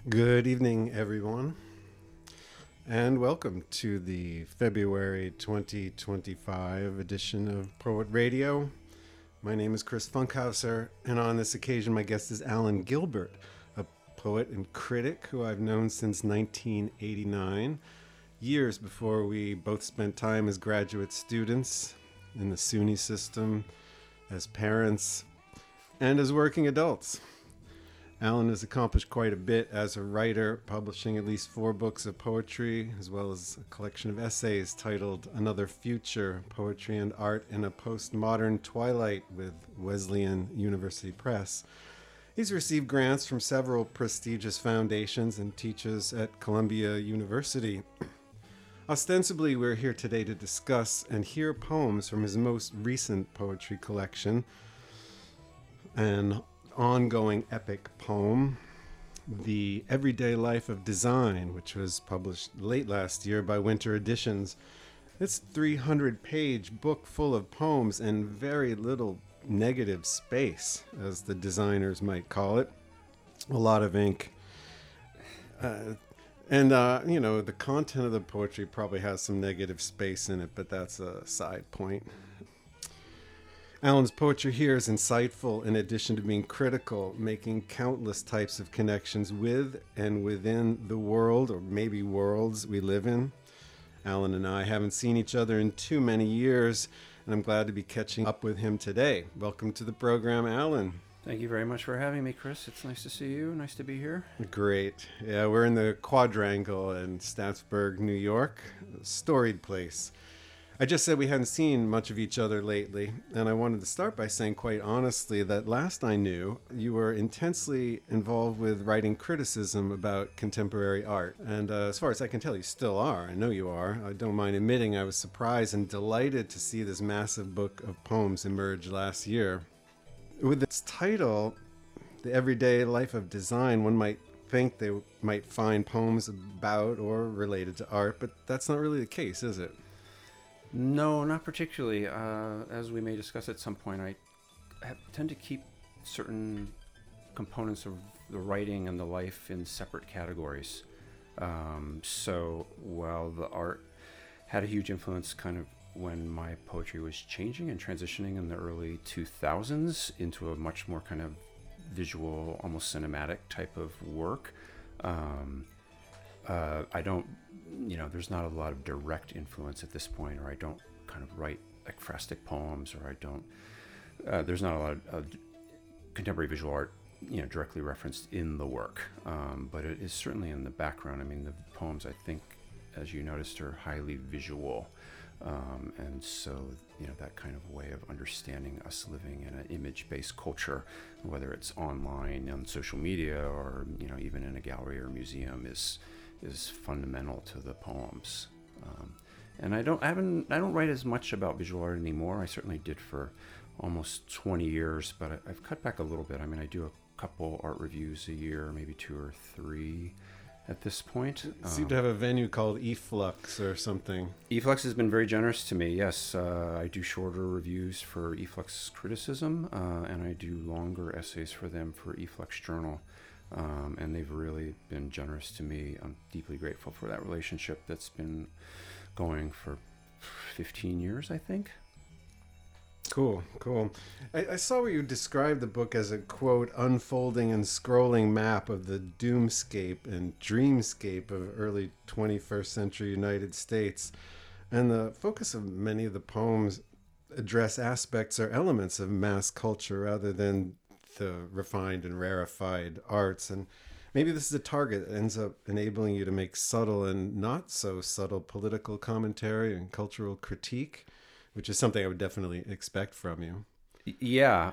Good evening, everyone, and welcome to the February 2025 edition of Poet Radio. My name is Chris Funkhauser, and on this occasion, my guest is Alan Gilbert, a poet and critic who I've known since 1989, years before we both spent time as graduate students in the SUNY system, as parents, and as working adults. Alan has accomplished quite a bit as a writer, publishing at least 4 books of poetry, as well as a collection of essays titled Another Future, Poetry and Art in a Postmodern Twilight with Wesleyan University Press. He's received grants from several prestigious foundations and teaches at Columbia University. Ostensibly, we're here today to discuss and hear poems from his most recent poetry collection, an ongoing epic poem, The Everyday Life of Design, which was published late last year by Winter Editions. It's a 300-page book full of poems and very little negative space, as the designers might call it. A lot of ink. The content of the poetry probably has some negative space in it, but that's a side point. Alan's poetry here is insightful in addition to being critical, making countless types of connections with and within the world, or maybe worlds, we live in. Alan and I haven't seen each other in too many years, and I'm glad to be catching up with him today. Welcome to the program, Alan. Thank you very much for having me, Chris. It's nice to see you. Nice to be here. Great. Yeah, we're in the Quadrangle in Staatsburg, New York, a storied place. I just said we hadn't seen much of each other lately, and I wanted to start by saying quite honestly that last I knew, you were intensely involved with writing criticism about contemporary art. And as far as I can tell, you still are. I know you are. I don't mind admitting I was surprised and delighted to see this massive book of poems emerge last year. With its title, The Everyday Life of Design, one might think they might find poems about or related to art, but that's not really the case, is it? No, not particularly. As we may discuss at some point, I tend to keep certain components of the writing and the life in separate categories. So while the art had a huge influence kind of when my poetry was changing and transitioning in the early 2000s into a much more kind of visual, almost cinematic type of work, I don't, there's not a lot of direct influence at this point, or I don't kind of write ekphrastic poems, or I don't, there's not a lot of contemporary visual art, directly referenced in the work. But it is certainly in the background. I mean, the poems, I think, as you noticed, are highly visual. And so, that kind of way of understanding us living in an image-based culture, whether it's online, on social media, or, even in a gallery or museum, is fundamental to the poems. And I don't write as much about visual art anymore. I certainly did for almost 20 years, but I've cut back a little bit. I mean, I do a couple art reviews a year, maybe 2 or 3 at this point. You seem to have a venue called eFlux or something. eFlux has been very generous to me, yes. I do shorter reviews for eFlux Criticism, and I do longer essays for them for eFlux Journal. And they've really been generous to me. I'm deeply grateful for that relationship that's been going for 15 years, I think. Cool. I saw where you described the book as a, quote, unfolding and scrolling map of the doomscape and dreamscape of early 21st century United States. And the focus of many of the poems address aspects or elements of mass culture rather than the refined and rarefied arts. And maybe this is a target that ends up enabling you to make subtle and not so subtle political commentary and cultural critique, which is something I would definitely expect from you. Yeah.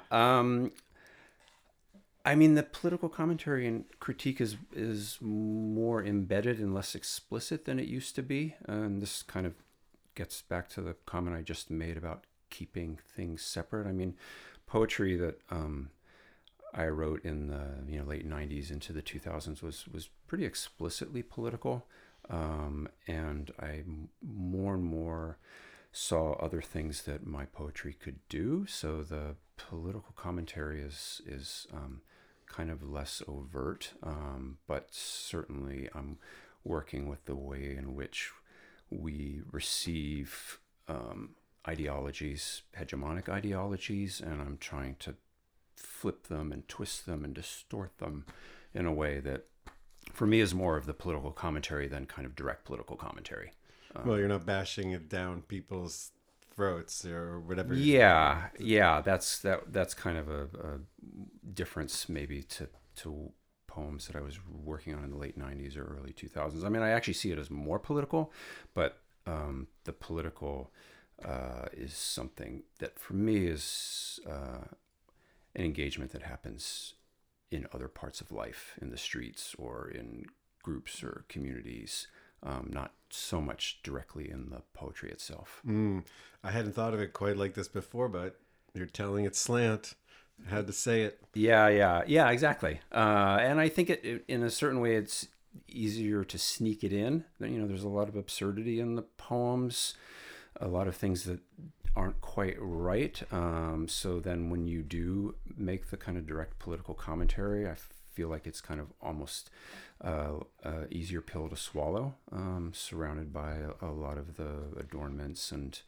I mean, the political commentary and critique is more embedded and less explicit than it used to be. And this kind of gets back to the comment I just made about keeping things separate. I mean, poetry that I wrote in the late 90s into the 2000s was pretty explicitly political. And I more and more saw other things that my poetry could do. So the political commentary is kind of less overt, but certainly I'm working with the way in which we receive ideologies, hegemonic ideologies, and I'm trying to flip them and twist them and distort them in a way that, for me, is more of the political commentary than kind of direct political commentary. Well, you're not bashing it down people's throats or whatever. Yeah, that's kind of a difference maybe to poems that I was working on in the late 90s or early 2000s. I mean, I actually see it as more political, but the political is something that for me is an engagement that happens in other parts of life, in the streets or in groups or communities, not so much directly in the poetry itself. I hadn't thought of it quite like this before, but you're telling it slant. I had to say it. Yeah, exactly. And I think it in a certain way, it's easier to sneak it in. You know, there's a lot of absurdity in the poems, a lot of things that aren't quite right. So then when you do make the kind of direct political commentary, I feel like it's kind of almost easier pill to swallow, surrounded by a lot of the adornments and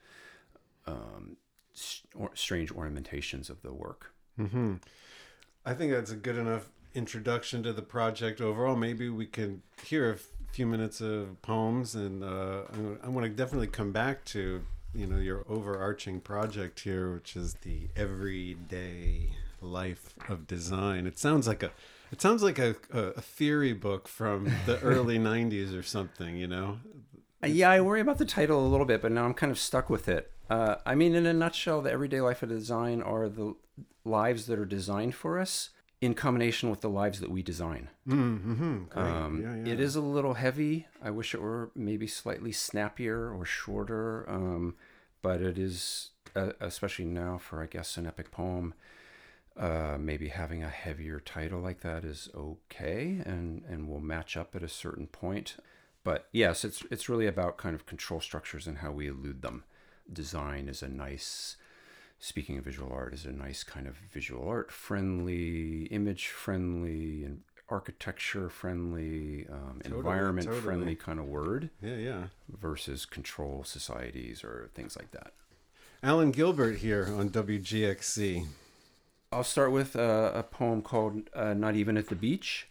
strange ornamentations of the work. Mm-hmm. I think that's a good enough introduction to the project overall. Maybe we can hear a few minutes of poems, and I want to definitely come back to, you know, your overarching project here, which is the everyday life of design. It sounds like a theory book from the early 90s or something, you know? Yeah, I worry about the title a little bit, but now I'm kind of stuck with it. I mean, in a nutshell, the everyday life of design are the lives that are designed for us in combination with the lives that we design. Mm-hmm. It is a little heavy. I wish it were maybe slightly snappier or shorter, but it is, especially now for, I guess, an epic poem, maybe having a heavier title like that is okay and will match up at a certain point. But yes, it's really about kind of control structures and how we elude them. Design is speaking of visual art, is a nice kind of visual art friendly, image friendly, and architecture friendly, environment friendly kind of word. Yeah. Versus control societies or things like that. Alan Gilbert here on WGXC. I'll start with a poem called Not Even at the Beach,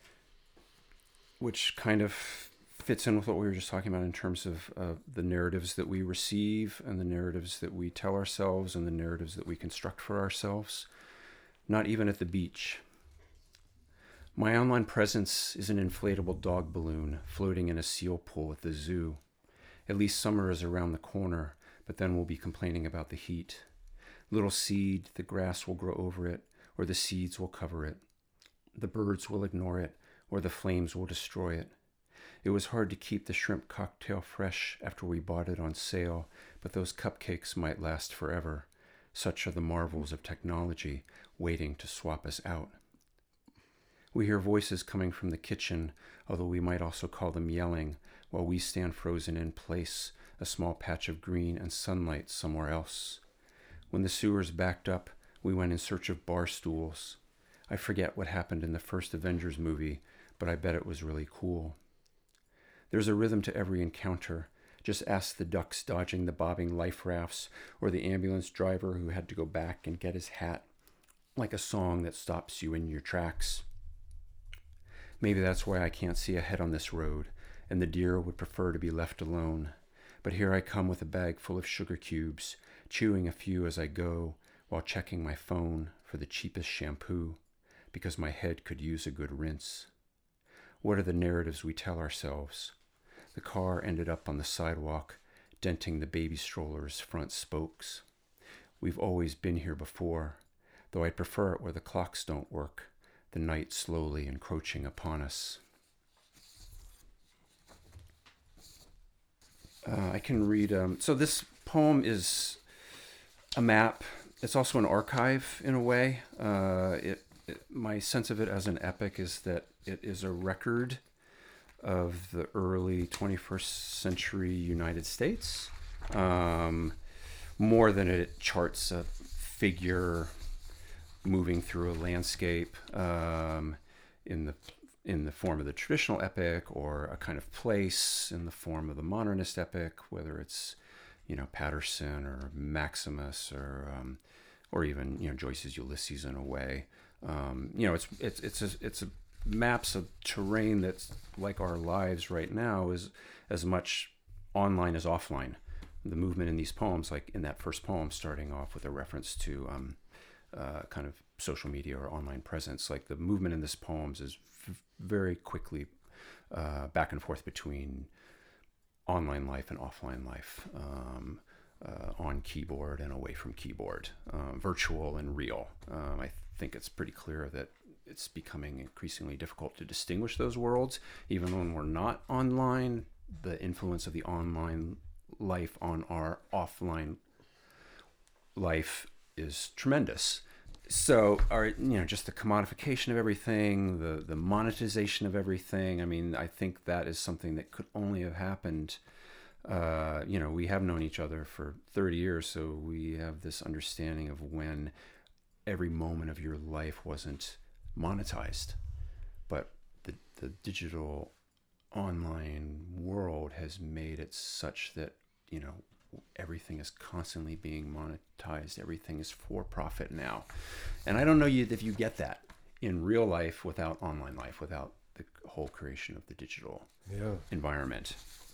which kind of fits in with what we were just talking about in terms of the narratives that we receive and the narratives that we tell ourselves and the narratives that we construct for ourselves. Not even at the beach. My online presence is an inflatable dog balloon floating in a seal pool at the zoo. At least summer is around the corner, but then we'll be complaining about the heat. Little seed, the grass will grow over it, or the seeds will cover it. The birds will ignore it, or the flames will destroy it. It was hard to keep the shrimp cocktail fresh after we bought it on sale, but those cupcakes might last forever. Such are the marvels of technology, waiting to swap us out. We hear voices coming from the kitchen, although we might also call them yelling, while we stand frozen in place, a small patch of green and sunlight somewhere else. When the sewers backed up, we went in search of bar stools. I forget what happened in the first Avengers movie, but I bet it was really cool. There's a rhythm to every encounter. Just ask the ducks dodging the bobbing life rafts or the ambulance driver who had to go back and get his hat, like a song that stops you in your tracks. Maybe that's why I can't see ahead on this road, and the deer would prefer to be left alone. But here I come with a bag full of sugar cubes, chewing a few as I go, while checking my phone for the cheapest shampoo, because my head could use a good rinse. What are the narratives we tell ourselves? The car ended up on the sidewalk, denting the baby stroller's front spokes. We've always been here before, though I'd prefer it where the clocks don't work, the night slowly encroaching upon us. I can read... so this poem is a map. It's also an archive in a way. My sense of it as an epic is that it is a record of the early 21st century United States, more than it charts a figure moving through a landscape in the form of the traditional epic, or a kind of place in the form of the modernist epic, whether it's Patterson or Maximus or even Joyce's Ulysses in a way. It's a maps of terrain that's like our lives right now, is as much online as offline. The movement in these poems, like in that first poem, starting off with a reference to kind of social media or online presence, like the movement in this poems is very quickly back and forth between online life and offline life, on keyboard and away from keyboard, virtual and real. I think it's pretty clear that it's becoming increasingly difficult to distinguish those worlds, even when we're not online. The influence of the online life on our offline life is tremendous. So, just the commodification of everything, the monetization of everything. I mean, I think that is something that could only have happened. We have known each other for 30 years, so we have this understanding of when every moment of your life wasn't monetized. But the digital online world has made it such that, everything is constantly being monetized. Everything is for profit now. And I don't know if you get that in real life without online life, without the whole creation of the digital environment.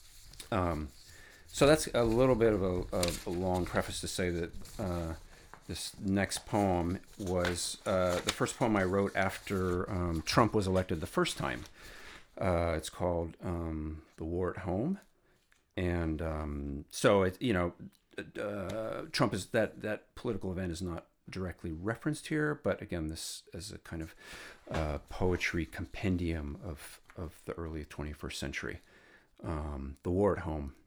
So that's a little bit of a long preface to say that this next poem was the first poem I wrote after Trump was elected the first time. It's called The War at Home. And so Trump is that political event is not directly referenced here, but again, this is a kind of poetry compendium of the early 21st century. The War at Home.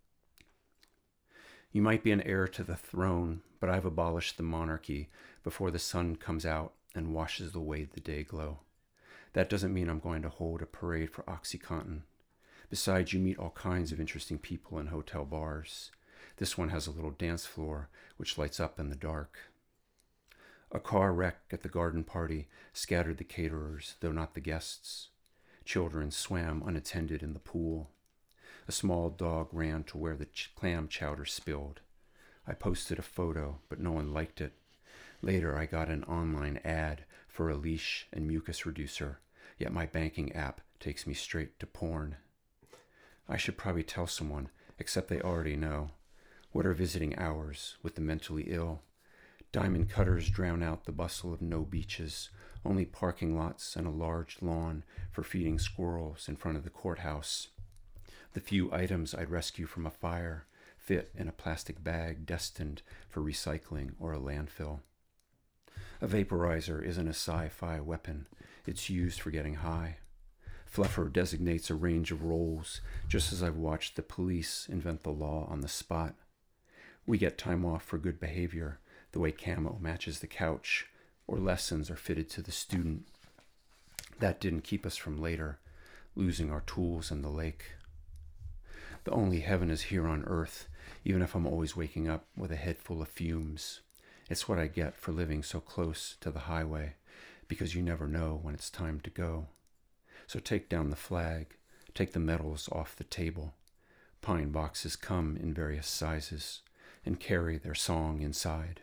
You might be an heir to the throne, but I've abolished the monarchy before the sun comes out and washes away the day glow. That doesn't mean I'm going to hold a parade for OxyContin. Besides, you meet all kinds of interesting people in hotel bars. This one has a little dance floor which lights up in the dark. A car wreck at the garden party scattered the caterers, though not the guests. Children swam unattended in the pool. A small dog ran to where the clam chowder spilled. I posted a photo, but no one liked it. Later, I got an online ad for a leash and mucus reducer, yet my banking app takes me straight to porn. I should probably tell someone, except they already know. What are visiting hours with the mentally ill? Diamond cutters drown out the bustle of no beaches, only parking lots and a large lawn for feeding squirrels in front of the courthouse. The few items I'd rescue from a fire fit in a plastic bag destined for recycling or a landfill. A vaporizer isn't a sci-fi weapon. It's used for getting high. Fluffer designates a range of roles, just as I've watched the police invent the law on the spot. We get time off for good behavior, the way camo matches the couch, or lessons are fitted to the student. That didn't keep us from later, losing our tools in the lake. The only heaven is here on earth, even if I'm always waking up with a head full of fumes. It's what I get for living so close to the highway, because you never know when it's time to go. So take down the flag, take the medals off the table. Pine boxes come in various sizes and carry their song inside.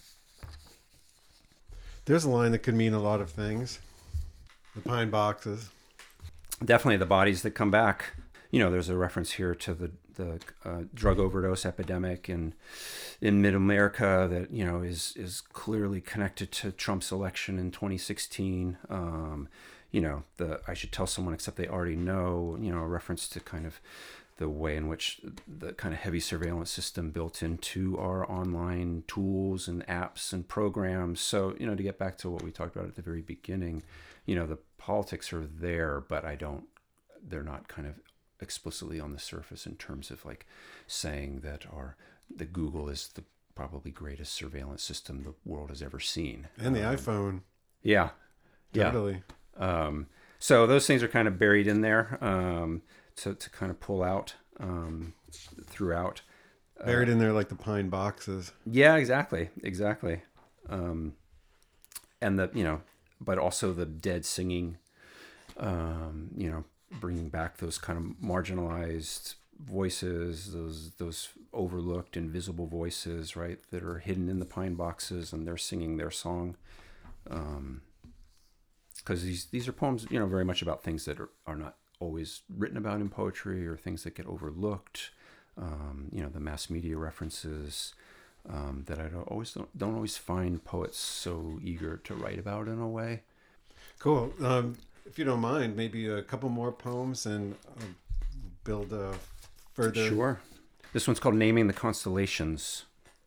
There's a line that could mean a lot of things. The pine boxes. Definitely the bodies that come back. There's a reference here to the drug overdose epidemic in mid-America that, is clearly connected to Trump's election in 2016. I should tell someone except they already know, a reference to kind of the way in which the kind of heavy surveillance system built into our online tools and apps and programs. So, to get back to what we talked about at the very beginning, the politics are there, but they're not kind of explicitly on the surface in terms of like saying that the Google is the probably greatest surveillance system the world has ever seen. And the iPhone. Yeah. Totally. So those things are kind of buried in there to kind of pull out throughout. Buried in there like the pine boxes. Yeah, exactly. and but also the dead singing, bringing back those kind of marginalized voices, those overlooked, invisible voices, right, that are hidden in the pine boxes, and they're singing their song. Because these are poems, very much about things that are not always written about in poetry, or things that get overlooked. The mass media references that I don't always find poets so eager to write about in a way. Cool. If you don't mind, maybe a couple more poems and build a further. Sure. This one's called Naming the Constellations.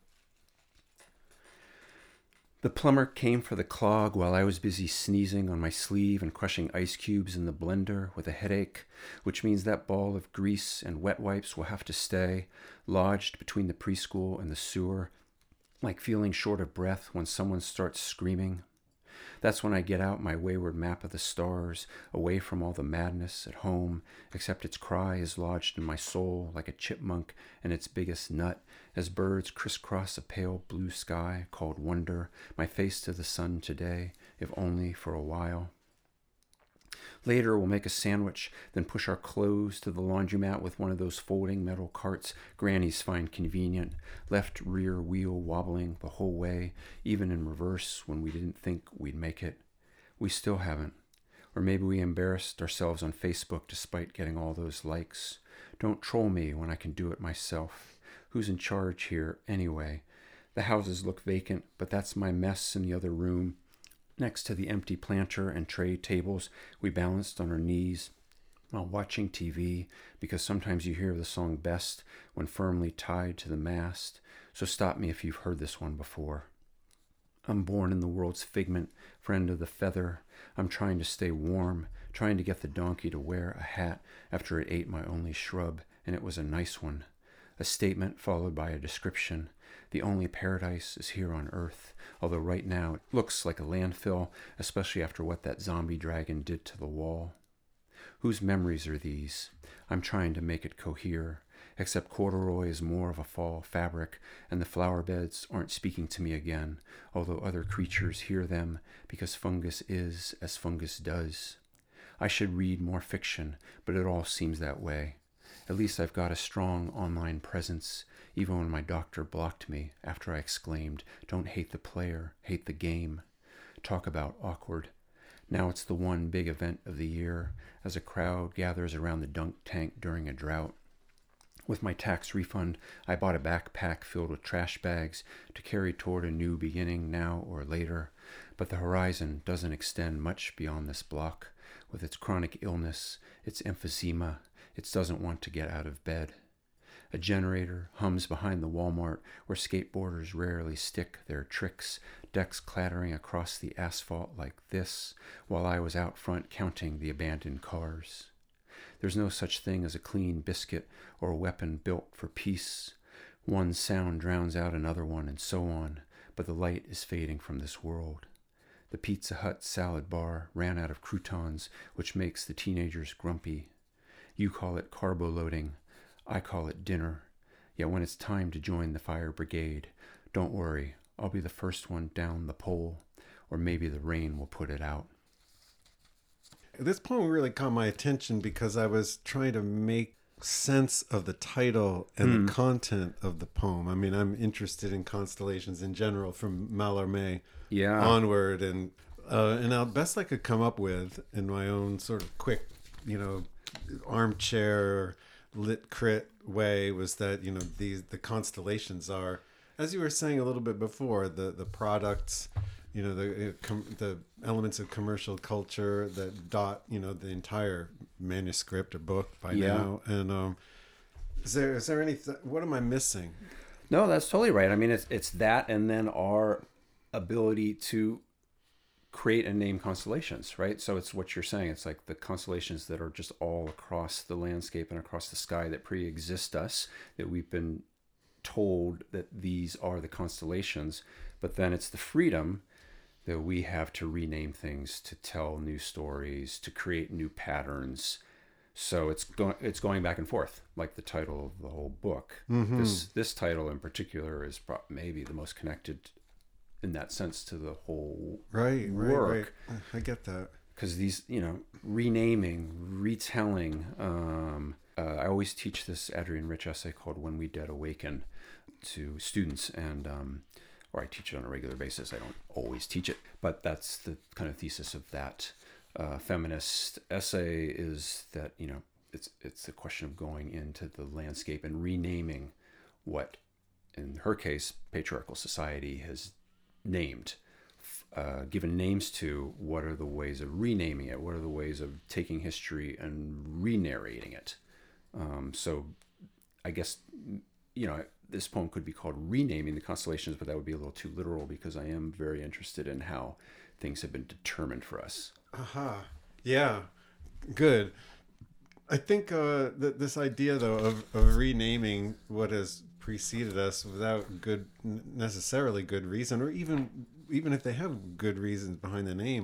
The plumber came for the clog while I was busy sneezing on my sleeve and crushing ice cubes in the blender with a headache, which means that ball of grease and wet wipes will have to stay, lodged between the preschool and the sewer, like feeling short of breath when someone starts screaming. That's when I get out my wayward map of the stars, away from all the madness at home, except its cry is lodged in my soul like a chipmunk and its biggest nut, as birds crisscross a pale blue sky called wonder, my face to the sun today, if only for a while. Later, we'll make a sandwich, then push our clothes to the laundromat with one of those folding metal carts grannies find convenient, left rear wheel wobbling the whole way, even in reverse when we didn't think we'd make it. We still haven't. Or maybe we embarrassed ourselves on Facebook despite getting all those likes. Don't troll me when I can do it myself. Who's in charge here, anyway? The houses look vacant, but that's my mess in the other room. Next to the empty planter and tray tables, we balanced on our knees while watching TV, because sometimes you hear the song best when firmly tied to the mast. So stop me if you've heard this one before. I'm born in the world's figment, friend of the feather. I'm trying to stay warm, trying to get the donkey to wear a hat after it ate my only shrub, and it was a nice one. A statement followed by a description. The only paradise is here on Earth, although right now it looks like a landfill, especially after what that zombie dragon did to the wall. Whose memories are these? I'm trying to make it cohere, except corduroy is more of a fall fabric, and the flower beds aren't speaking to me again, although other creatures hear them, because fungus is as fungus does. I should read more fiction, but it all seems that way. At least I've got a strong online presence, even when my doctor blocked me after I exclaimed, "Don't hate the player, hate the game." Talk about awkward. Now it's the one big event of the year, as a crowd gathers around the dunk tank during a drought. With my tax refund, I bought a backpack filled with trash bags to carry toward a new beginning now or later, but the horizon doesn't extend much beyond this block, with its chronic illness, its emphysema. It doesn't want to get out of bed. A generator hums behind the Walmart where skateboarders rarely stick their tricks, decks clattering across the asphalt like this, while I was out front counting the abandoned cars. There's no such thing as a clean biscuit or a weapon built for peace. One sound drowns out another one, and so on, but the light is fading from this world. The Pizza Hut salad bar ran out of croutons, which makes the teenagers grumpy. You call it carbo loading. I call it dinner. Yet when it's time to join the fire brigade, don't worry, I'll be the first one down the pole, or maybe the rain will put it out. This poem really caught my attention because I was trying to make sense of the title and the content of the poem. I mean, I'm interested in constellations in general from Mallarmé onward, and the best I could come up with in my own sort of quick, armchair lit crit way was that the constellations are, as you were saying a little bit before, the products, the elements of commercial culture that dot the entire manuscript or book by now. And is there any what am I missing? No, that's totally right. I mean, it's that, and then our ability to create and name constellations, right? So it's what you're saying. It's like the constellations that are just all across the landscape and across the sky that pre-exist us, that we've been told that these are the constellations, but then it's the freedom that we have to rename things, to tell new stories, to create new patterns. So it's going back and forth, like the title of the whole book. Mm-hmm. This title in particular is maybe the most connected in that sense to the whole Right. work. I get that. Because these, renaming, retelling. I always teach this Adrienne Rich essay called "When We Dead Awaken" to students, and or I teach it on a regular basis. I don't always teach it, but that's the kind of thesis of that feminist essay, is that it's a question of going into the landscape and renaming what, in her case, patriarchal society has named. Given names to. What are the ways of renaming it? What are the ways of taking history and re-narrating it? So I guess, this poem could be called Renaming the Constellations, but that would be a little too literal, because I am very interested in how things have been determined for us. Aha. Yeah. Good. I think this idea, though, of renaming what has preceded us without necessarily good reason, or even if they have good reasons behind the name.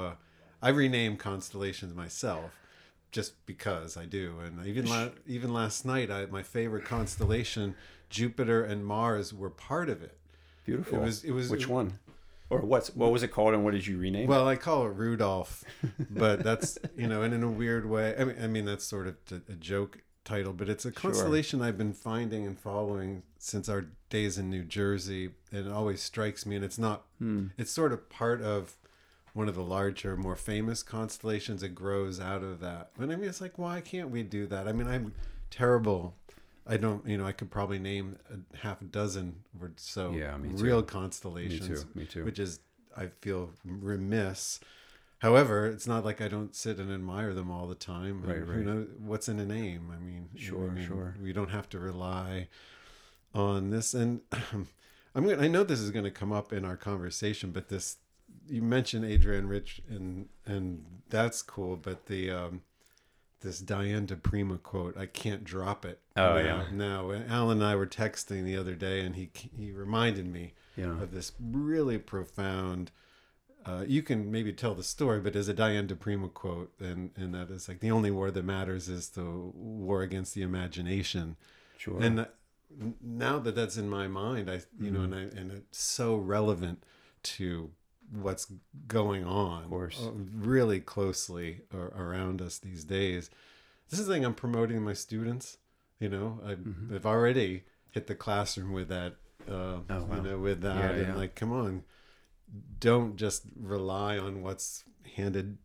I rename constellations myself just because I do. And even last night, my favorite constellation, Jupiter and Mars, were part of it. Beautiful. It was Which one? Or what was it called, and what did you rename it? Well, I call it Rudolph, but that's, and in a weird way, I mean that's sort of a joke title, but it's a constellation I've been finding and following since our days in New Jersey. It always strikes me, and it's not, it's sort of part of one of the larger, more famous constellations. It grows out of that. But I mean, it's like, why can't we do that? I mean, I'm terrible. I don't, I could probably name a half a dozen or so real constellations. Me too. Which is, I feel remiss. However, it's not like I don't sit and admire them all the time. Right. Who knows what's in a name? I mean, sure. We don't have to rely on this. And I know this is going to come up in our conversation, but you mentioned Adrienne Rich, and that's cool. But this Diane DePrima quote, I can't drop it. Now, Alan and I were texting the other day, and he reminded me of this really profound. You can maybe tell the story, but there's a Diane DePrima quote, and that is like, the only war that matters is the war against the imagination. Sure. And now that that's in my mind, and it's so relevant to what's going on, of course, really closely around us these days. This is the thing I'm promoting to my students. I've already hit the classroom with that. With that, and like, come on, don't just rely on what's handed,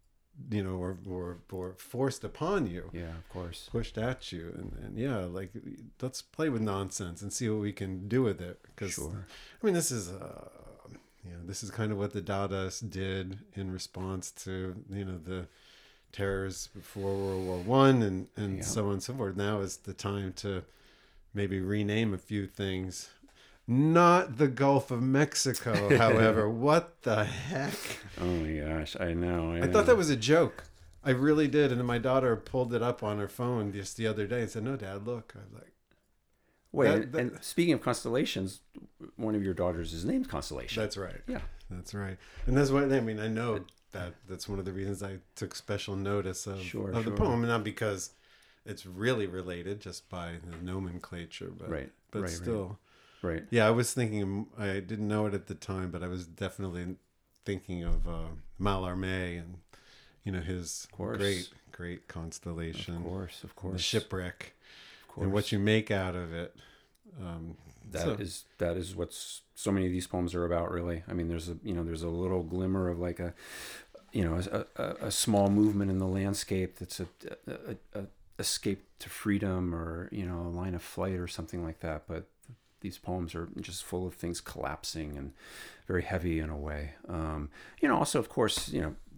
or forced upon you. Yeah, of course, pushed at you, and like, let's play with nonsense and see what we can do with it. Because I mean, this is kind of what the Dadaists did in response to, the terrors before World War One, and so on and so forth. Now is the time to maybe rename a few things. Not the Gulf of Mexico, however. What the heck? Oh my gosh, I know. I thought that was a joke. I really did. And then my daughter pulled it up on her phone just the other day and said, "No, Dad, look." I was like, wait, and speaking of constellations, one of your daughters is named Constellation. That's right. Yeah. That's right. And that's what I mean. I know that's one of the reasons I took special notice of the poem, not because it's really related just by the nomenclature, but still. Right. Yeah, I was thinking, I didn't know it at the time, but I was definitely thinking of Mallarmé and, his great constellation. Of course. The shipwreck. And what you make out of it. That is what so many of these poems are about, really. I mean, there's a little glimmer of like a small movement in the landscape that's a escape to freedom, or a line of flight or something like that. But these poems are just full of things collapsing and very heavy in a way. Also, of course,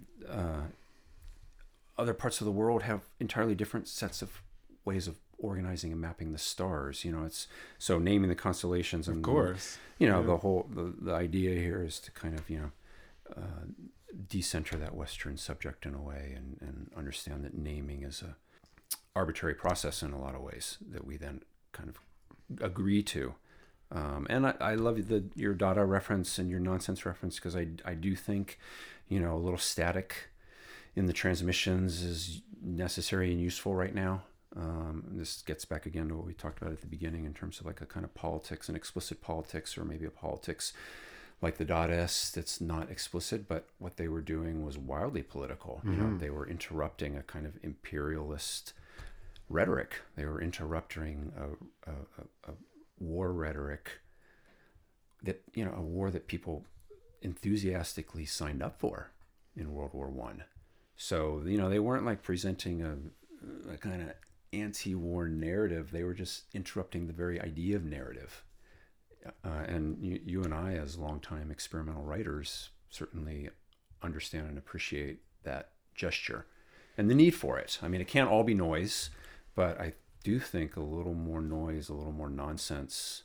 other parts of the world have entirely different sets of ways of organizing and mapping the stars. It's so naming the constellations, and of course, the whole the idea here is to kind of decenter that Western subject in a way, and understand that naming is a arbitrary process in a lot of ways that we then kind of agree to. And I love your Dada reference and your nonsense reference, because I do think a little static in the transmissions is necessary and useful right now. This gets back again to what we talked about at the beginning in terms of like a kind of politics, an explicit politics, or maybe a politics like the Dadaists, that's not explicit, but what they were doing was wildly political. You know, they were interrupting a kind of imperialist rhetoric. They were interrupting a war rhetoric that, you know, a war that people enthusiastically signed up for in World War I. So, you know, they weren't like presenting a kind of anti-war narrative. They were just interrupting the very idea of narrative. And you and I, as longtime experimental writers, certainly understand and appreciate that gesture and the need for it. I mean, it can't all be noise, but I do think a little more noise, a little more nonsense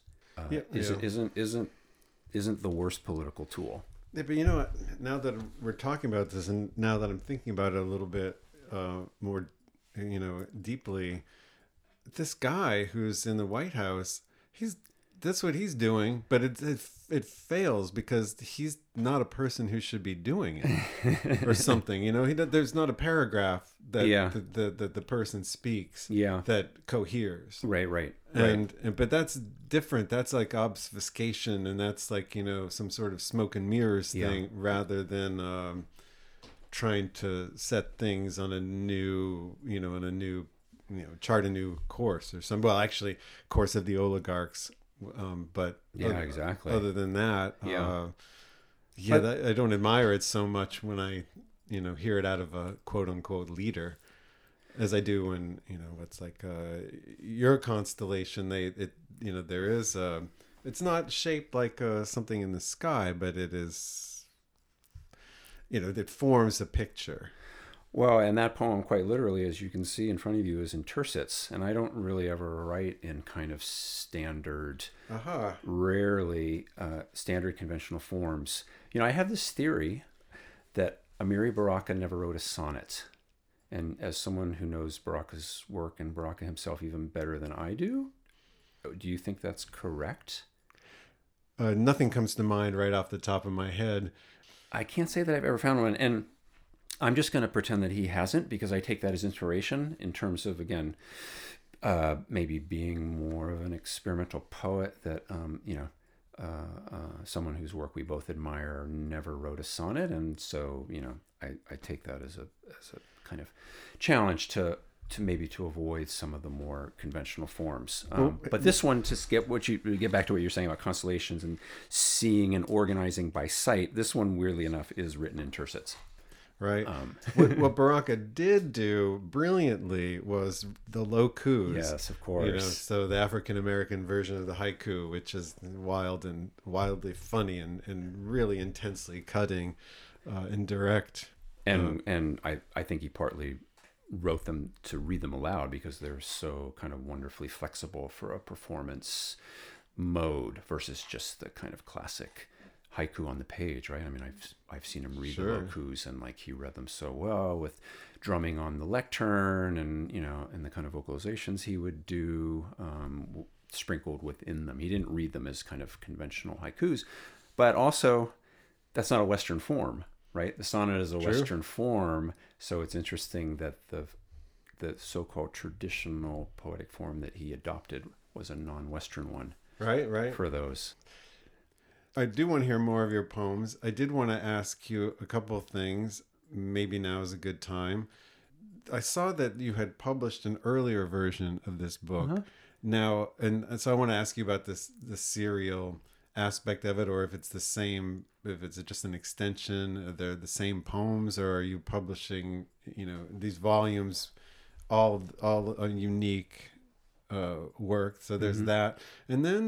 isn't the worst political tool. Yeah, but you know what? Now that we're talking about this, and now that I'm thinking about it a little bit more, you know, deeply, this guy who's in the White House, that's what he's doing, but it fails because he's not a person who should be doing it or something. You know, there's not a paragraph that the person speaks that coheres. Right. But that's different. That's like obfuscation, and that's like, you know, some sort of smoke and mirrors thing rather than trying to set things on a new, chart a new course or some. Well, actually, course of the oligarchs. But exactly. Other than that, I don't admire it so much when I, you know, hear it out of a quote unquote leader, as I do when, you know, it's like your constellation. There is it's not shaped like something in the sky, but it is, you know, it forms a picture. Well, and that poem, quite literally, as you can see in front of you, is in tercets. And I don't really ever write in kind of standard, rarely standard conventional forms. You know, I have this theory that Amiri Baraka never wrote a sonnet. And as someone who knows Baraka's work and Baraka himself even better than I do you think that's correct? Nothing comes to mind right off the top of my head. I can't say that I've ever found one. And I'm just going to pretend that he hasn't, because I take that as inspiration in terms of, again, maybe being more of an experimental poet that, someone whose work we both admire never wrote a sonnet. And so, you know, I take that as a kind of challenge to avoid some of the more conventional forms. But this one, to get back to what you're saying about constellations and seeing and organizing by sight, this one, weirdly enough, is written in tercets. Right. What Baraka did do brilliantly was the lokus. Yes, of course. You know, so the African American version of the haiku, which is wild and wildly funny and really intensely cutting and direct. And I think he partly wrote them to read them aloud because they're so kind of wonderfully flexible for a performance mode versus just the kind of classic haiku on the page, right? I mean, I've seen him read the lokus, and like he read them so well with drumming on the lectern, and you know, and the kind of vocalizations he would do sprinkled within them. He didn't read them as kind of conventional haikus, but also that's not a Western form, right? The sonnet is a Western form, so it's interesting that the so-called traditional poetic form that he adopted was a non-Western one. Right. For those. I do want to hear more of your poems. I did want to ask you a couple of things. Maybe now is a good time. I saw that you had published an earlier version of this book. Now, and so I want to ask you about the serial aspect of it, or if it's the same, if it's just an extension, they're the same poems, or are you publishing, you know, these volumes, all a unique work? So there's that. And then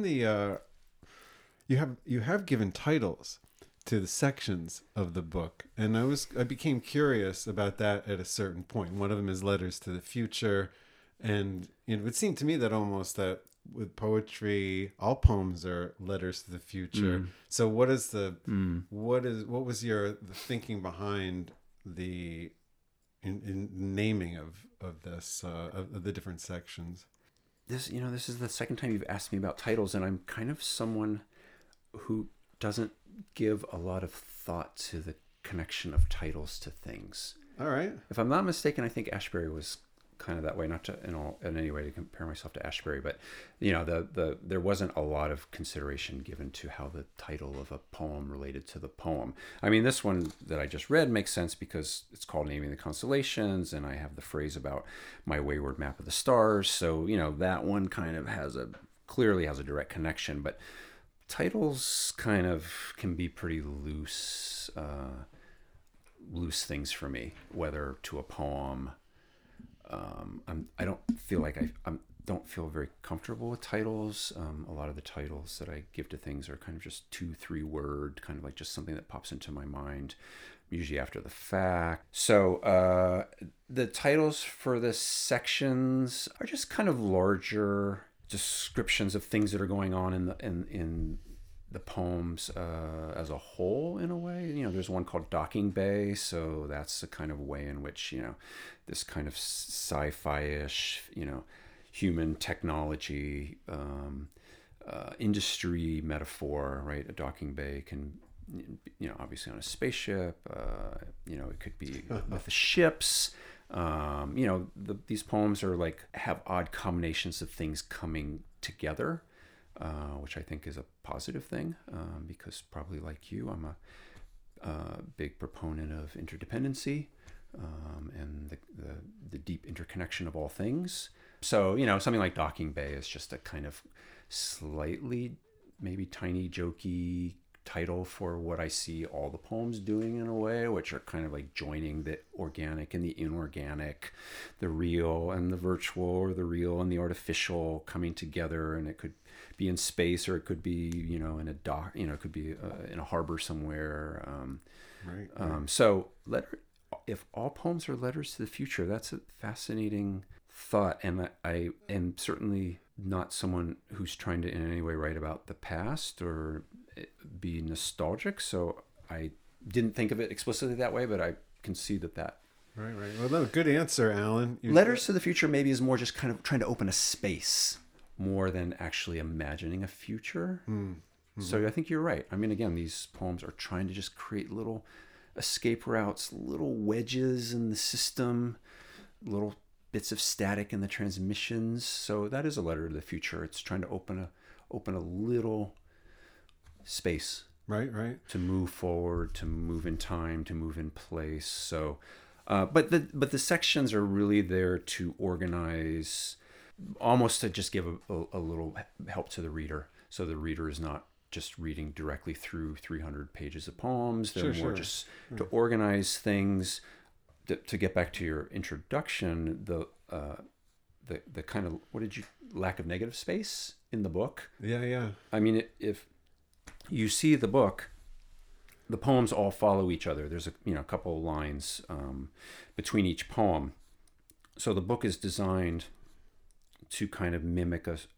you have given titles to the sections of the book, and I became curious about that at a certain point. One of them is Letters to the Future, and it would seem to me that almost that with poetry, all poems are letters to the future. So what is what was the thinking behind the in naming of this of the different sections? This is the second time you've asked me about titles, and I'm kind of someone who doesn't give a lot of thought to the connection of titles to things. All right. If I'm not mistaken, I think Ashbery was kind of that way, not to in any way to compare myself to Ashbery, but there wasn't a lot of consideration given to how the title of a poem related to the poem. I mean, this one that I just read makes sense because it's called Naming the Constellations, and I have the phrase about my wayward map of the stars. So, that one kind of clearly has a direct connection, but titles kind of can be pretty loose things for me, whether to a poem. I don't feel like I don't feel very comfortable with titles. A lot of the titles that I give to things are kind of just 2-3 word, kind of like just something that pops into my mind, usually after the fact. So the titles for the sections are just kind of larger descriptions of things that are going on in the poems as a whole, in a way. There's one called Docking Bay, so that's the kind of way in which this kind of sci-fi-ish human technology industry metaphor, right? A docking bay can obviously on a spaceship, it could be with the ships. These poems are like have odd combinations of things coming together, which I think is a positive thing, because probably like you, I'm a big proponent of interdependency and the deep interconnection of all things. So, something like Docking Bay is just a kind of slightly, maybe tiny, jokey title for what I see all the poems doing in a way, which are kind of like joining the organic and the inorganic, the real and the virtual, or the real and the artificial coming together. And it could be in space, or it could be, in a dock, it could be in a harbor somewhere. Right. So if all poems are letters to the future, that's a fascinating thought. And I am certainly not someone who's trying to in any way write about the past or be nostalgic. So I didn't think of it explicitly that way, but I can see that. Right. Well, no, good answer, Alan. Letters to the future maybe is more just kind of trying to open a space more than actually imagining a future. Mm-hmm. So I think you're right. I mean, again, these poems are trying to just create little escape routes, little wedges in the system, little bits of static in the transmissions. So that is a letter to the future. It's trying to open a little space, right, to move forward, to move in time, to move in place. So, but the sections are really there to organize, almost to just give a little help to the reader. So the reader is not just reading directly through 300 pages of poems. They're more just to organize things. To get back to your introduction, the kind of lack of negative space in the book. Yeah. I mean, if you see the book, the poems all follow each other. There's a couple of lines between each poem. So the book is designed to kind of mimic a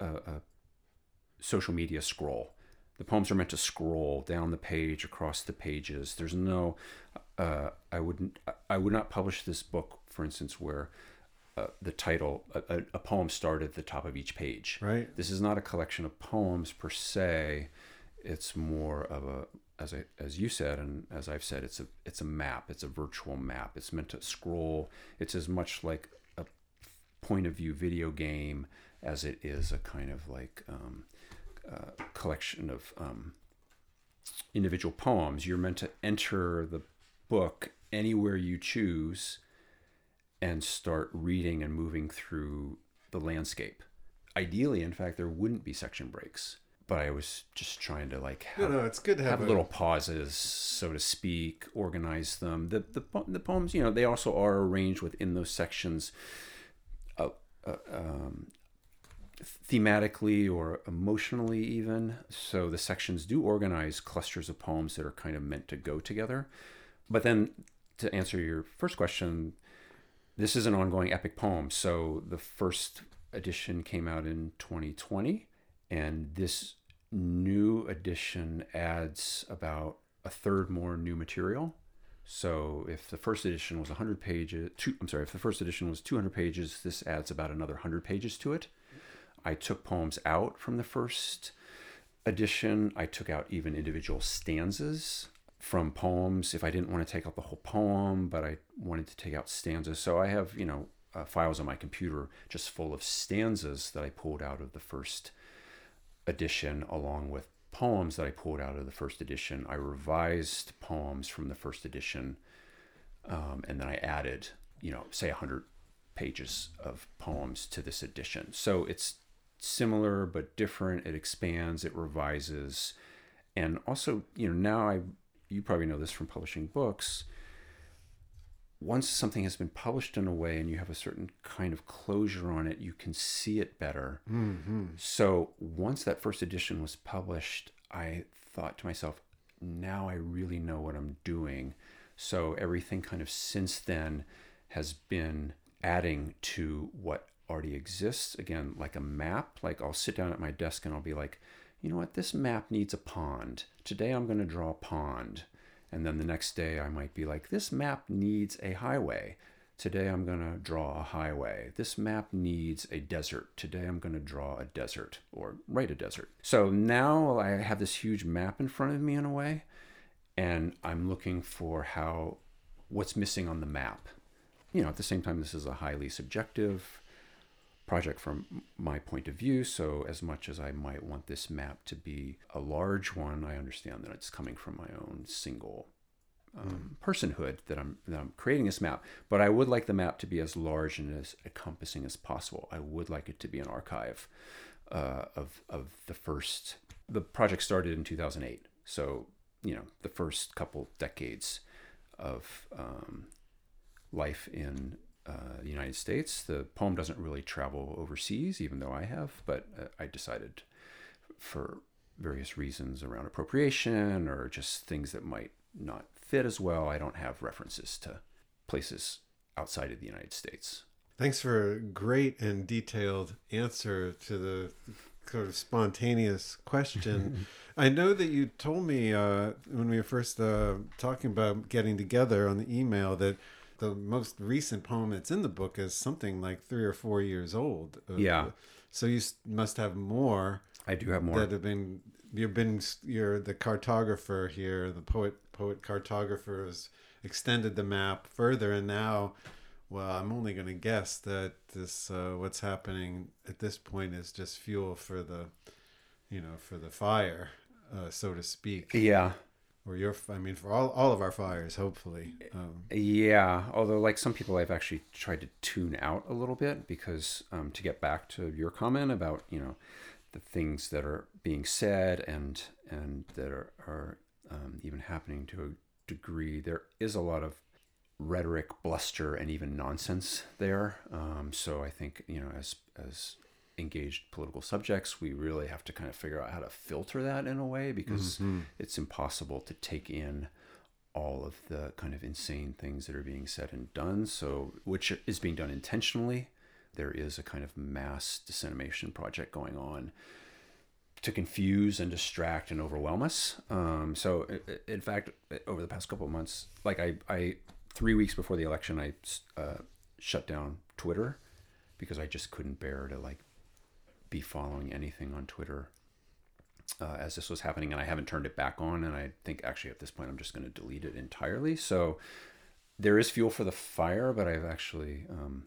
social media scroll. The poems are meant to scroll down the page, across the pages. There's no, I would not publish this book, for instance, where the title, a poem started at the top of each page. Right. This is not a collection of poems per se. It's more of as you said, and as I've said, it's a map. It's a virtual map. It's meant to scroll. It's as much like a point of view video game as it is a kind of like collection of individual poems. You're meant to enter the book anywhere you choose and start reading and moving through the landscape. Ideally, in fact, there wouldn't be section breaks, but I was just trying to like have, it's good to have little pauses, so to speak, organize them. The poems, they also are arranged within those sections thematically or emotionally even. So the sections do organize clusters of poems that are kind of meant to go together. But then to answer your first question, this is an ongoing epic poem. So the first edition came out in 2020, and this new edition adds about a third more new material. So if the first edition was 100 pages, if the first edition was 200 pages, this adds about another 100 pages to it. I took poems out from the first edition. I took out even individual stanzas from poems if I didn't want to take out the whole poem, but I wanted to take out stanzas. So I have, files on my computer just full of stanzas that I pulled out of the first edition, along with poems that I pulled out of the first edition. I revised poems from the first edition, and then I added, say 100 pages of poems to this edition. So it's similar but different. It expands, it revises, and also, now you probably know this from publishing books. Once something has been published in a way and you have a certain kind of closure on it, you can see it better. Mm-hmm. So once that first edition was published, I thought to myself, now I really know what I'm doing. So everything kind of since then has been adding to what already exists. Again, like a map. Like I'll sit down at my desk and I'll be like, you know what, this map needs a pond. Today I'm going to draw a pond. And then the next day I might be like, this map needs a highway. Today I'm going to draw a highway. This map needs a desert. Today I'm going to draw a desert or write a desert. So now I have this huge map in front of me in a way, and I'm looking for what's missing on the map. At the same time, this is a highly subjective project from my point of view. So as much as I might want this map to be a large one, I understand that it's coming from my own single personhood that I'm creating this map. But I would like the map to be as large and as encompassing as possible. I would like it to be an archive of the first. The project started in 2008. So, the first couple decades of life in the United States. The poem doesn't really travel overseas, even though I have, but I decided for various reasons around appropriation or just things that might not fit as well, I don't have references to places outside of the United States. Thanks for a great and detailed answer to the sort of spontaneous question. I know that you told me when we were first talking about getting together on the email that the most recent poem that's in the book is something like 3 or 4 years old. Yeah. So you must have more. I do have more. That have been. You're the cartographer here. The poet cartographer has extended the map further, and now, well, I'm only going to guess that this what's happening at this point is just fuel for the, for the fire, so to speak. Yeah. Or for all of our fires, hopefully. Yeah, although like some people, I've actually tried to tune out a little bit because to get back to your comment about the things that are being said and that are even happening to a degree, there is a lot of rhetoric, bluster, and even nonsense there. So I think as engaged political subjects, we really have to kind of figure out how to filter that in a way, because it's impossible to take in all of the kind of insane things that are being said and done. So, which is being done intentionally. There is a kind of mass dissemination project going on to confuse and distract and overwhelm us. So in fact, over the past couple of months, like I 3 weeks before the election, I shut down Twitter because I just couldn't bear to be following anything on Twitter as this was happening, and I haven't turned it back on, and I think actually at this point I'm just going to delete it entirely. So there is fuel for the fire, but I've actually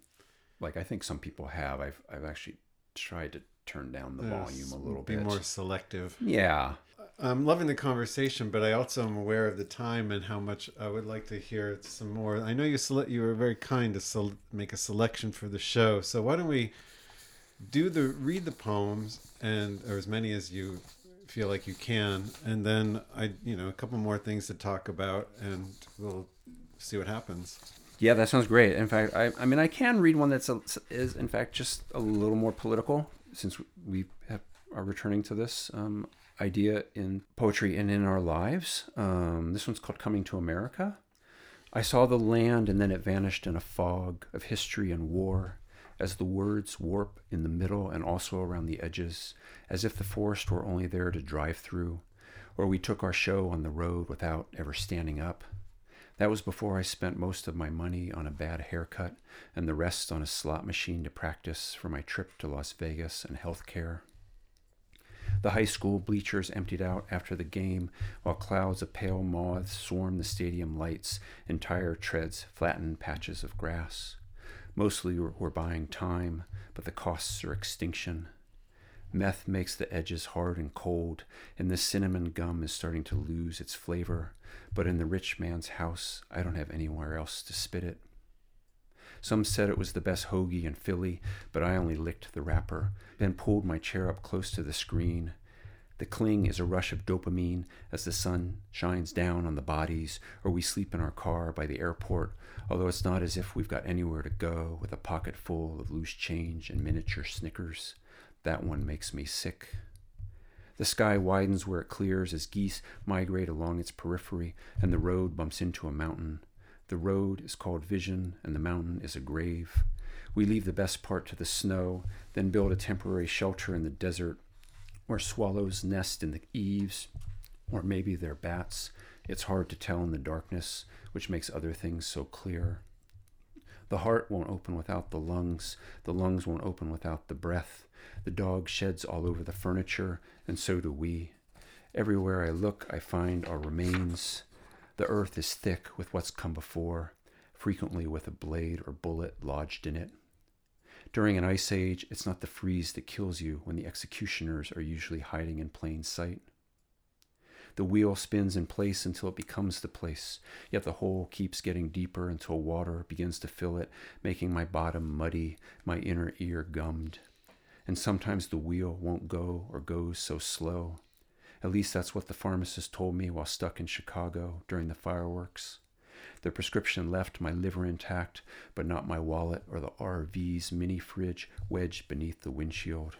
I think some people have, I've actually tried to turn down the volume a little bit. Be more selective. Yeah. I'm loving the conversation, but I also am aware of the time and how much I would like to hear some more. I know you were very kind to make a selection for the show, so why don't we read the poems or as many as you feel like you can, and then a couple more things to talk about, and we'll see what happens. Yeah, that sounds great. In fact, I can read one is in fact just a little more political, since we are returning to this idea in poetry and in our lives. This one's called Coming to America. I saw the land, and then it vanished in a fog of history and war, as the words warp in the middle and also around the edges, as if the forest were only there to drive through, or we took our show on the road without ever standing up. That was before I spent most of my money on a bad haircut and the rest on a slot machine to practice for my trip to Las Vegas and healthcare. The high school bleachers emptied out after the game, while clouds of pale moths swarmed the stadium lights and tire treads flattened patches of grass. Mostly we're buying time, but the costs are extinction. Meth makes the edges hard and cold, and the cinnamon gum is starting to lose its flavor, but in the rich man's house, I don't have anywhere else to spit it. Some said it was the best hoagie in Philly, but I only licked the wrapper, then pulled my chair up close to the screen. The cling is a rush of dopamine as the sun shines down on the bodies, or we sleep in our car by the airport, although it's not as if we've got anywhere to go with a pocket full of loose change and miniature Snickers. That one makes me sick. The sky widens where it clears as geese migrate along its periphery, and the road bumps into a mountain. The road is called vision, and the mountain is a grave. We leave the best part to the snow, then build a temporary shelter in the desert, where swallows nest in the eaves, or maybe they're bats. It's hard to tell in the darkness, which makes other things so clear. The heart won't open without the lungs won't open without the breath. The dog sheds all over the furniture, and so do we. Everywhere I look, I find our remains. The earth is thick with what's come before, frequently with a blade or bullet lodged in it. During an ice age, it's not the freeze that kills you when the executioners are usually hiding in plain sight. The wheel spins in place until it becomes the place, yet the hole keeps getting deeper until water begins to fill it, making my bottom muddy, my inner ear gummed. And sometimes the wheel won't go or goes so slow. At least that's what the pharmacist told me while stuck in Chicago during the fireworks. The prescription left my liver intact, but not my wallet or the RV's mini fridge wedged beneath the windshield.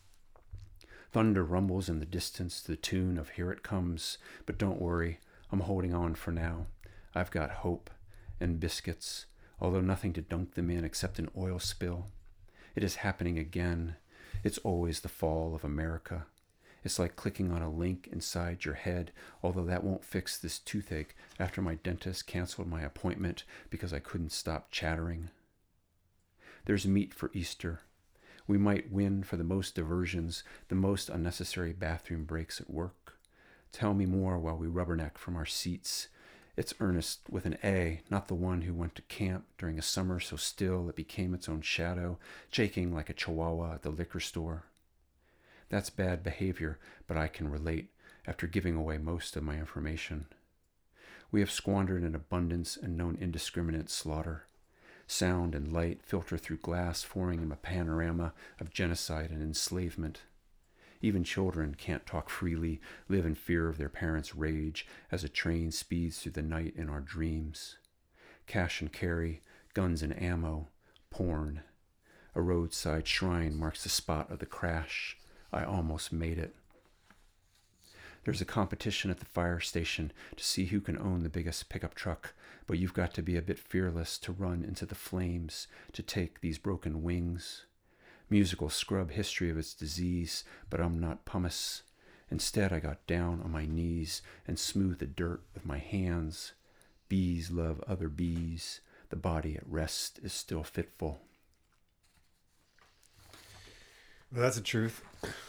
Thunder rumbles in the distance to the tune of Here It Comes, but don't worry, I'm holding on for now. I've got hope and biscuits, although nothing to dunk them in except an oil spill. It is happening again. It's always the fall of America. It's like clicking on a link inside your head, although that won't fix this toothache after my dentist canceled my appointment because I couldn't stop chattering. There's meat for Easter. We might win for the most diversions, the most unnecessary bathroom breaks at work. Tell me more while we rubberneck from our seats. It's Ernest with an A, not the one who went to camp during a summer so still it became its own shadow, shaking like a chihuahua at the liquor store. That's bad behavior, but I can relate after giving away most of my information. We have squandered an abundance and known indiscriminate slaughter. Sound and light filter through glass, forming a panorama of genocide and enslavement. Even children can't talk freely, live in fear of their parents' rage as a train speeds through the night in our dreams. Cash and carry, guns and ammo, porn. A roadside shrine marks the spot of the crash. I almost made it. There's a competition at the fire station to see who can own the biggest pickup truck, but you've got to be a bit fearless to run into the flames, to take these broken wings. Musical scrub history of its disease, but I'm not pumice. Instead, I got down on my knees and smoothed the dirt with my hands. Bees love other bees. The body at rest is still fitful. Well, that's a truth.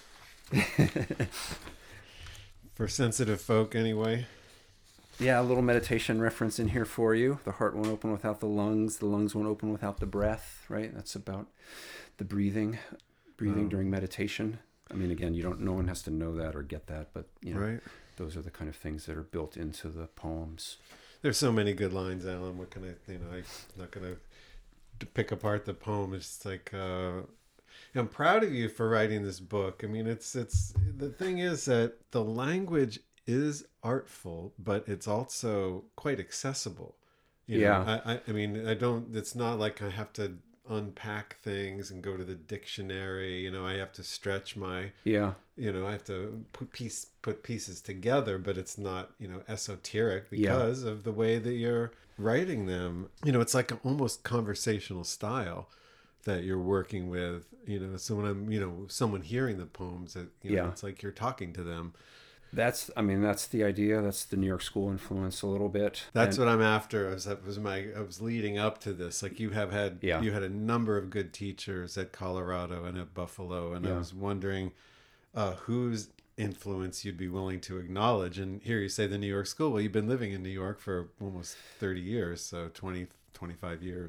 For sensitive folk, anyway. Yeah, a little meditation reference in here for you. The heart won't open without the lungs won't open without the breath, right? That's about the breathing during meditation. I mean, again, no one has to know that or get that, but right. Those are the kind of things that are built into the poems. There's so many good lines, Alan. What can I'm not going to pick apart the poem. It's like, I'm proud of you for writing this book. I mean, it's the thing is that the language is artful, but it's also quite accessible. You know, I mean, it's not like I have to unpack things and go to the dictionary. I have to stretch my, I have to put pieces together, but it's not, esoteric because of the way that you're writing them. It's like an almost conversational style that you're working with, so when I'm, someone hearing the poems, that, it's like you're talking to them. That's the idea. That's the New York School influence a little bit. That's what I'm after. I was leading up to this. Like you had a number of good teachers at Colorado and at Buffalo. And I was wondering whose influence you'd be willing to acknowledge. And here you say the New York School. Well, you've been living in New York for almost 30 years. So 25 years.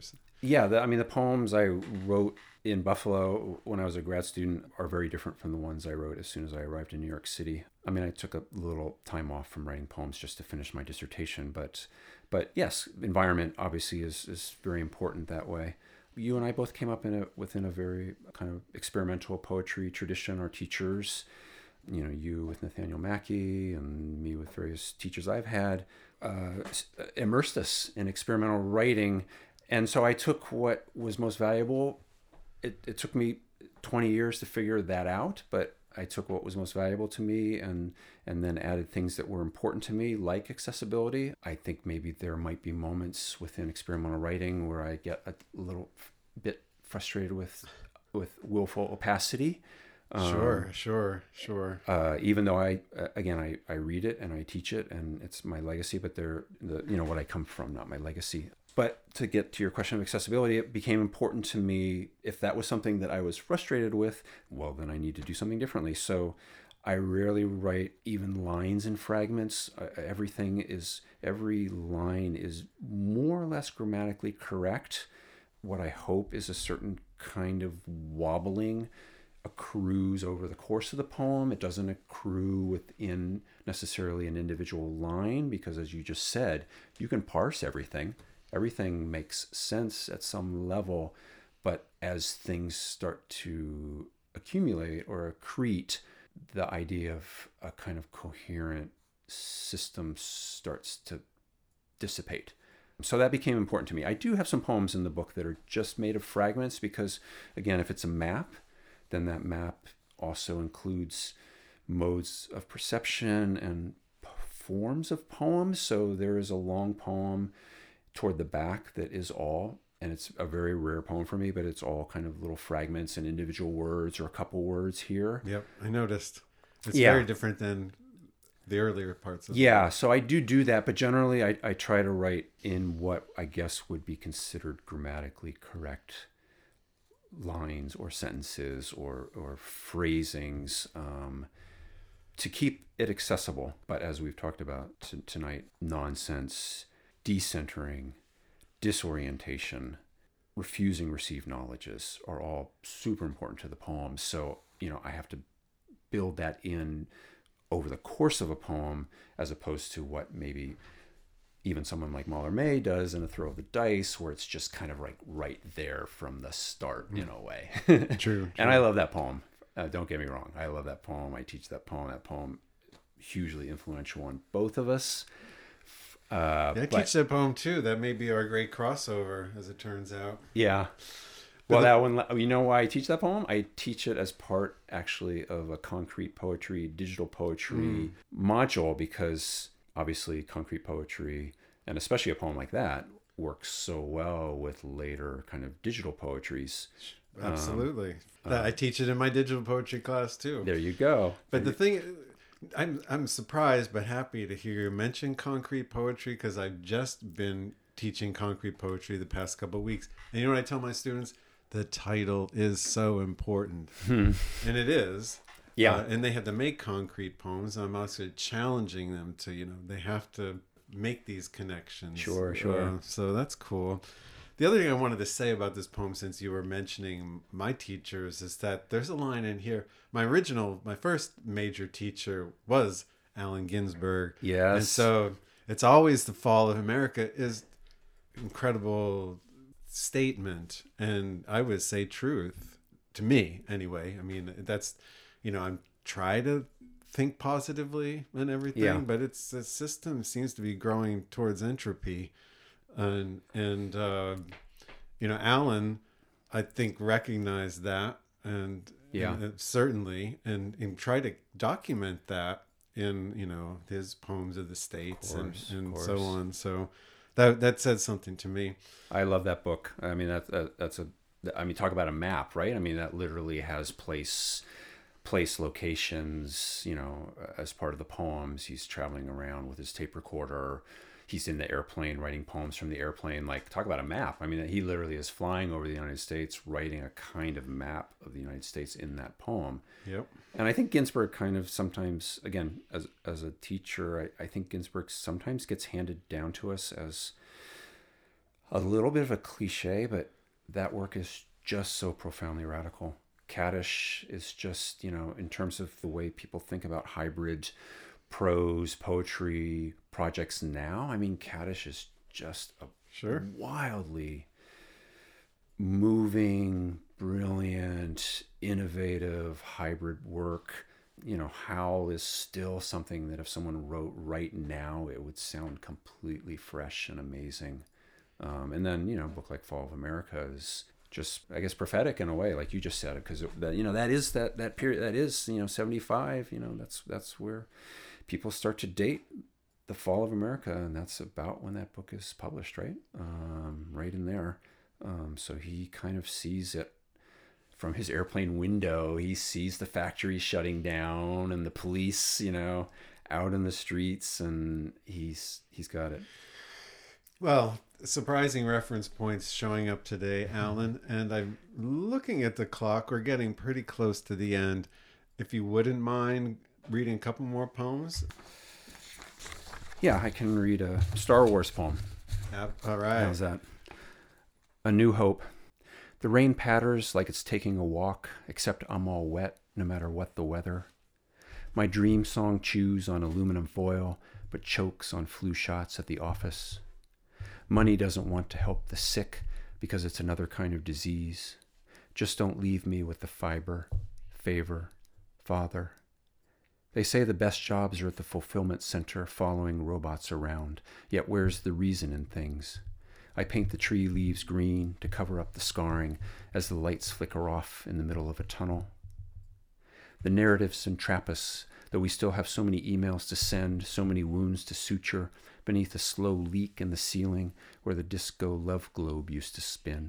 Yeah, I mean, the poems I wrote in Buffalo when I was a grad student are very different from the ones I wrote as soon as I arrived in New York City. I mean, I took a little time off from writing poems just to finish my dissertation, but yes, environment obviously is very important that way. You and I both came up within a very kind of experimental poetry tradition. Our teachers, you with Nathaniel Mackey and me with various teachers I've had, immersed us in experimental writing. And so I took what was most valuable. It took me 20 years to figure that out, but I took what was most valuable to me and then added things that were important to me, like accessibility. I think maybe there might be moments within experimental writing where I get a little bit frustrated with willful opacity. Sure. Even though I read it and I teach it and it's my legacy, but what I come from, not my legacy. But to get to your question of accessibility, it became important to me. If that was something that I was frustrated with, well, then I need to do something differently. So I rarely write even lines in fragments. Every line is more or less grammatically correct. What I hope is a certain kind of wobbling accrues over the course of the poem. It doesn't accrue within necessarily an individual line, because as you just said, you can parse everything. Everything makes sense at some level, but as things start to accumulate or accrete, the idea of a kind of coherent system starts to dissipate. So that became important to me. I do have some poems in the book that are just made of fragments because, again, if it's a map, then that map also includes modes of perception and forms of poems. So there is a long poem toward the back that is all, and it's a very rare poem for me, but it's all kind of little fragments and individual words or a couple words here. Yep, I noticed. It's very different than the earlier parts of the book. So I do that, but generally I try to write in what I guess would be considered grammatically correct lines or sentences or phrasings to keep it accessible. But as we've talked about tonight, nonsense, decentering, disorientation, refusing received knowledges are all super important to the poem. So, I have to build that in over the course of a poem as opposed to what maybe even someone like Mallarmé does in A Throw of the Dice, where it's just kind of like right there from the start in a way. True. And I love that poem. Don't get me wrong. I love that poem. I teach that poem. That poem, hugely influential on both of us. I teach that poem too. That may be our great crossover, as it turns out. Yeah. Well, that one, you know why I teach that poem? I teach it as part, actually, of a concrete poetry, digital poetry module, because obviously concrete poetry, and especially a poem like that, works so well with later kind of digital poetries. Absolutely. I teach it in my digital poetry class too. There you go. But the thing, I'm surprised but happy to hear you mention concrete poetry, because I've just been teaching concrete poetry the past couple of weeks. And you know what I tell my students? The title is so important. And it is. Yeah. And they have to make concrete poems. I'm also challenging them to, they have to make these connections. Sure. So that's cool. The other thing I wanted to say about this poem, since you were mentioning my teachers, is that there's a line in here. My first major teacher was Allen Ginsberg. Yes. And so it's always the fall of America is incredible statement. And I would say truth to me anyway. I mean, that's, I'm try to think positively and everything, but the system seems to be growing towards entropy. And Allen, I think, recognized that and certainly and try to document that in his Poems of the States and so on. So that said something to me. I love that book. I mean, talk about a map, right? I mean, that literally has place locations, as part of the poems. He's traveling around with his tape recorder. He's in the airplane writing poems from the airplane. Like, talk about a map. I mean, he literally is flying over the United States, writing a kind of map of the United States in that poem. Yep. And I think Ginsberg kind of sometimes, again, as a teacher, I think Ginsberg sometimes gets handed down to us as A little bit of a cliche, but that work is just so profoundly radical. Kaddish is just, in terms of the way people think about hybrid prose, poetry projects now, I mean, Kaddish is just a wildly moving, brilliant, innovative hybrid work. Howl is still something that if someone wrote right now, it would sound completely fresh and amazing. And then, a book like Fall of America is just, I guess, prophetic in a way, like you just said, because that is that period, that is 75. That's where people start to date the Fall of America, and that's about when that book is published, right? Right in there. So he kind of sees it from his airplane window. He sees the factory shutting down and the police, out in the streets, and he's got it. Well, surprising reference points showing up today, Alan, and I'm looking at the clock. We're getting pretty close to the end. If you wouldn't mind reading a couple more poems. Yeah, I can read a Star Wars poem. All right. How's that? A New Hope. The rain patters like it's taking a walk, except I'm all wet, no matter what the weather. My dream song chews on aluminum foil, but chokes on flu shots at the office. Money doesn't want to help the sick because it's another kind of disease. Just don't leave me with the fiber, favor, father. They say the best jobs are at the fulfillment center following robots around, yet where's the reason in things? I paint the tree leaves green to cover up the scarring as the lights flicker off in the middle of a tunnel. The narratives entrap us, though we still have so many emails to send, so many wounds to suture, beneath a slow leak in the ceiling where the disco love globe used to spin.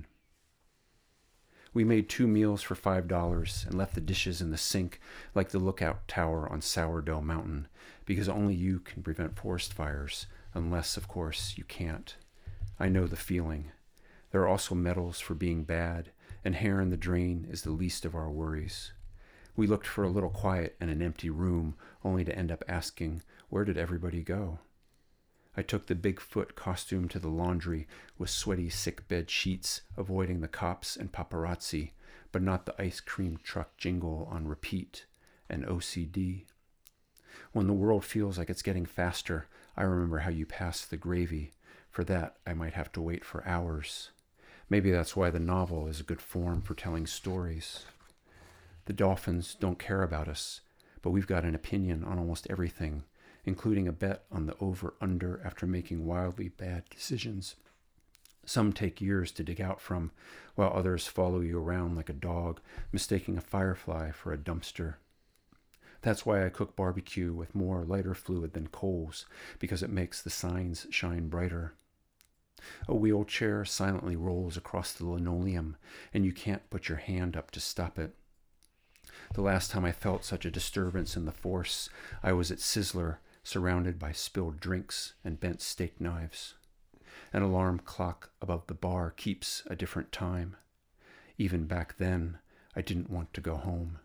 We made 2 meals for $5 and left the dishes in the sink like the lookout tower on Sourdough Mountain, because only you can prevent forest fires, unless, of course, you can't. I know the feeling. There are also medals for being bad, and hair in the drain is the least of our worries. We looked for a little quiet in an empty room, only to end up asking, where did everybody go? I took the Bigfoot costume to the laundry with sweaty sickbed sheets, avoiding the cops and paparazzi, but not the ice cream truck jingle on repeat, and OCD. When the world feels like it's getting faster, I remember how you pass the gravy. For that, I might have to wait for hours. Maybe that's why the novel is a good form for telling stories. The dolphins don't care about us, but we've got an opinion on almost everything, including a bet on the over-under after making wildly bad decisions. Some take years to dig out from, while others follow you around like a dog, mistaking a firefly for a dumpster. That's why I cook barbecue with more lighter fluid than coals, because it makes the signs shine brighter. A wheelchair silently rolls across the linoleum, and you can't put your hand up to stop it. The last time I felt such a disturbance in the force, I was at Sizzler, surrounded by spilled drinks and bent steak knives. An alarm clock above the bar keeps a different time. Even back then, I didn't want to go home.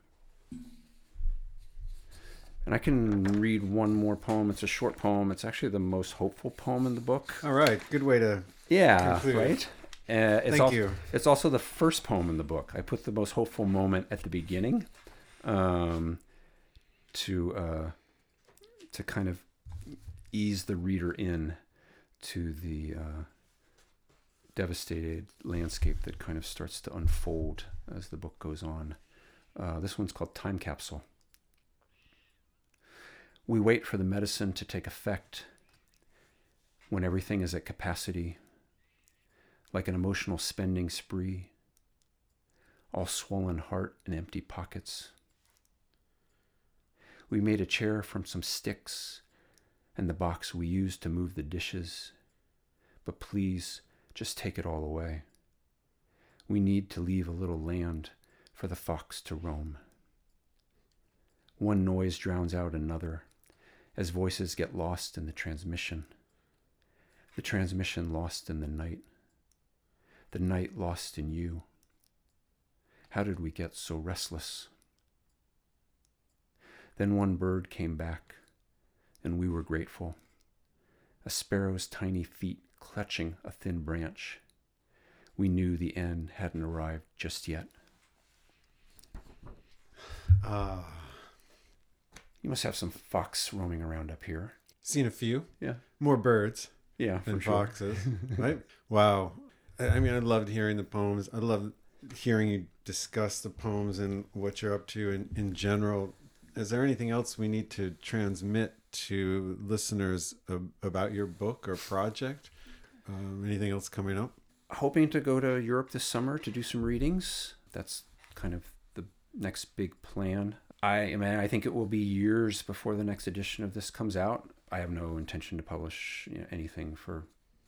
And I can read one more poem. It's a short poem. It's actually the most hopeful poem in the book. All right. Good way to conclude. Right? Thank you. It's also the first poem in the book. I put the most hopeful moment at the beginning to kind of ease the reader in to the devastated landscape that kind of starts to unfold as the book goes on. This one's called Time Capsule. We wait for the medicine to take effect when everything is at capacity, like an emotional spending spree, all swollen heart and empty pockets. We made a chair from some sticks and the box we used to move the dishes, but please just take it all away. We need to leave a little land for the fox to roam. One noise drowns out another as voices get lost in the transmission lost in the night lost in you. How did we get so restless? Then one bird came back, and we were grateful. A sparrow's tiny feet clutching a thin branch. We knew the end hadn't arrived just yet. You must have some fox roaming around up here. Seen a few. Yeah. More birds Yeah, than for sure. foxes. Right? Wow. I mean, I loved hearing the poems. I love hearing you discuss the poems and what you're up to in general. Is there anything else we need to transmit to listeners about your book or project? Anything else coming up? Hoping to go to Europe this summer to do some readings. That's kind of the next big plan. I think it will be years before the next edition of this comes out. I have no intention to publish anything for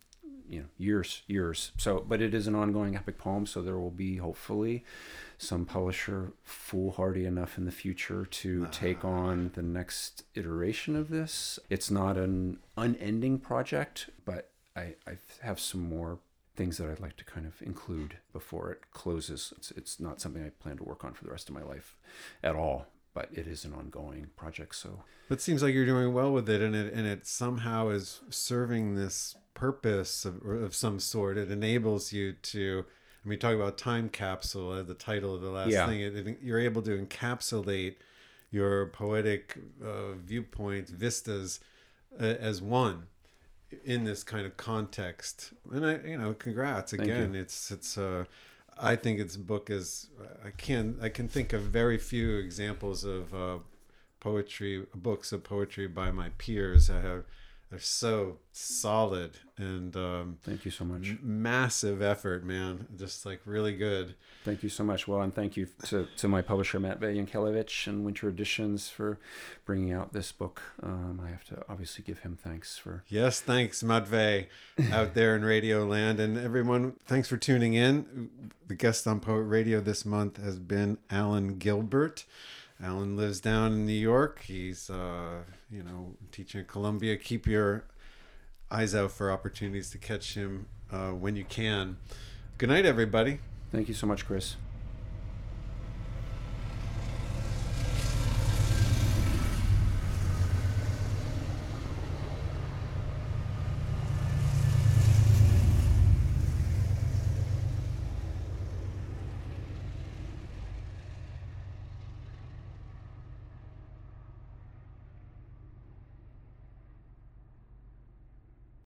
years. So, but it is an ongoing epic poem, so there will be hopefully some publisher foolhardy enough in the future to take on the next iteration of this. It's not an unending project, but I have some more things that I'd like to kind of include before it closes. It's not something I plan to work on for the rest of my life at all, but it is an ongoing project. So it seems like you're doing well with it, and it somehow is serving this purpose of some sort. It enables you to, I mean, talk about time capsule as the title of the last thing. You're able to encapsulate your poetic viewpoints, vistas, as one in this kind of context. And congrats again. It's I think its book is, I can think of very few examples of books of poetry by my peers that they're so solid and thank you so much. Massive effort, man. Just like really good. Thank you so much. Well, and thank you to my publisher Matvey Yankelevich and Winter Editions for bringing out this book. I have to obviously give him thanks for. Yes, thanks, Matvey, out there in Radio Land, and everyone. Thanks for tuning in. The guest on Poet Radio this month has been Alan Gilbert. Alan lives down in New York. He's, teaching at Columbia. Keep your eyes out for opportunities to catch him when you can. Good night, everybody. Thank you so much, Chris.